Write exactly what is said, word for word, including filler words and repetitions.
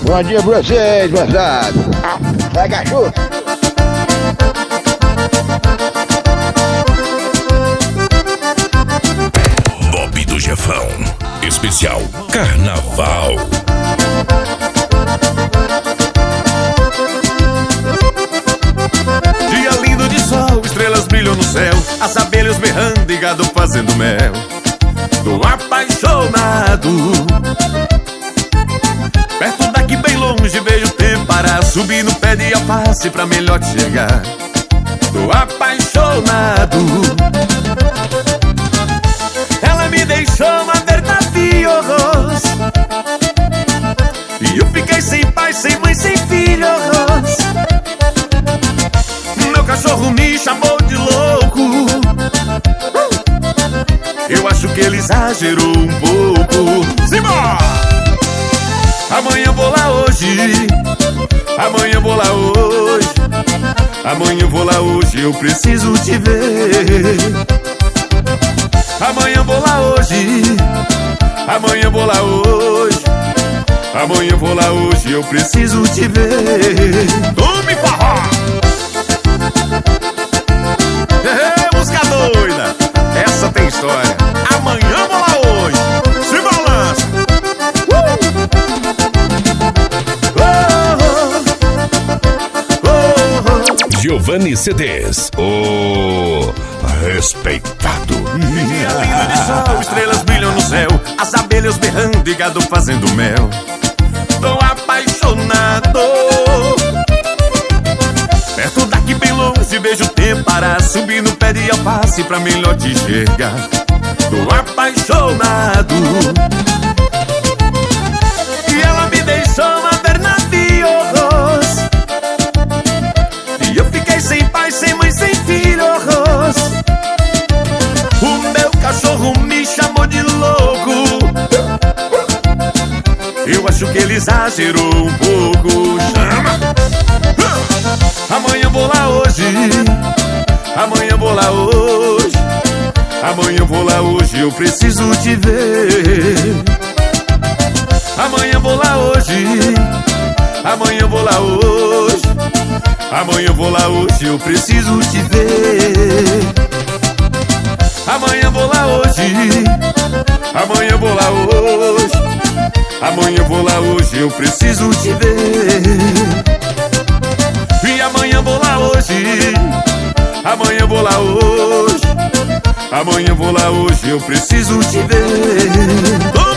Bom dia pra vocês, moçada. Vai, cachorro. Bob do Jefão, especial Carnaval. Dia lindo de sol, estrelas brilham no céu, as abelhas berrando e gado fazendo mel. Tô apaixonado. Perto daqui bem longe vejo o tempo parar, subir no pé de alface pra melhor te chegar. Tô apaixonado. Ela me deixou uma verdade horrorosa, e eu fiquei sem pai, sem mãe, sem filho. Meu cachorro me chamou de louco. Eu acho que ele exagerou um pouco. Simbora! Amanhã vou lá hoje, amanhã vou lá hoje, amanhã vou lá hoje, eu preciso te ver. Amanhã vou lá hoje, amanhã vou lá hoje, amanhã vou lá hoje, eu preciso te ver. Tome forró! É, música doida, essa tem história. Amanhã vou lá hoje, se balança. Giovanni C Ds, o respeitado. Dia lindo de sol, estrelas brilham no céu, as abelhas berrando e gado fazendo mel. Tô apaixonado. Perto daqui bem longe vejo o tempo parar, subir no pé de alface pra melhor te enxergar. Tô apaixonado. E ela me deixou uma verdade horrorosa, e eu fiquei sem pai, sem mãe, sem filho. O meu cachorro me chamou de louco. Eu acho que ele exagerou um pouco. Chama! Amanhã vou lá hoje, amanhã vou lá hoje, amanhã vou lá hoje, eu preciso te ver. Amanhã vou lá hoje, amanhã vou lá hoje, amanhã vou lá hoje, eu preciso te ver. Amanhã vou lá hoje, amanhã vou lá hoje, amanhã vou lá hoje, eu preciso te ver. E amanhã vou lá hoje, amanhã vou lá hoje, amanhã vou lá hoje, eu preciso te ver.